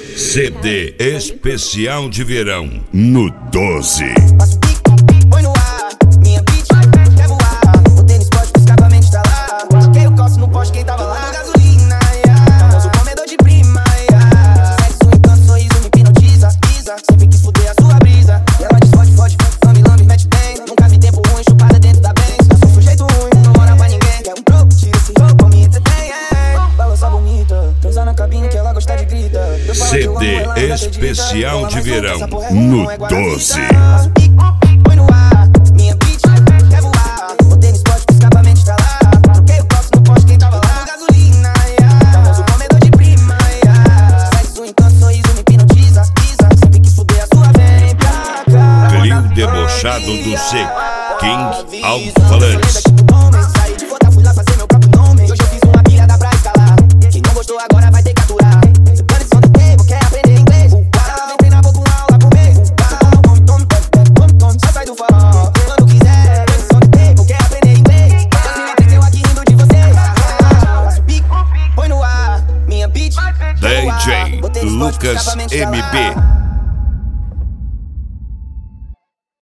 CD especial de verão no 12. Põe no ar, minha beat quer voar. Botei no spot pro escapamento tá lá. Joguei o calço no poste, quem tava lá. Gasolina, famoso comedor de prima, sexo, encanto, sorriso me hipnotiza, isa. Sempre quis fuder a sua brisa. E ela diz fode, lambe, mete bem. Nunca vi tempo ruim, chupada dentro da Benz. Eu sou sujeito ruim, não mora pra ninguém. Quer um troco, tira esse roubo, me entretém. Balança bonita, transar na cabine que ela gosta de grita. CD especial de verão no 12. Põe no ar, minha beat quer voar. Botei no spot pro escapamento tá lá. Troquei o calço no poste, quem tava lá. Gasolina, famoso comedor de prima, sexo, encanto, sorriso me hipnotiza, isa. Sempre quis fuder a sua, vem pra cá. Clio debochado do C, King Alto-Falantes. Saí de volta, fui lá fazer meu próprio nome. Hoje eu fiz uma piada pra escalar. Quem não gostou agora vai ter que aturar. Quer aprender inglês? Vem treinar pouco aula por mês. Só sai do forró quando quiser. Só de tempo, quer aprender inglês? 2003 eu aqui rindo de você. Faço bico, põe no ar, minha beat DJ Lucas MB.